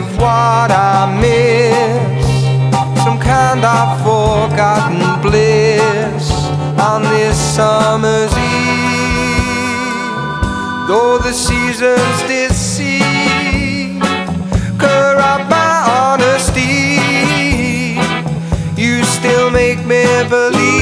of what I miss, some kind of forgotten bliss on this summer's eve. Though the seasons deceive, corrupt my honesty, you still make me believe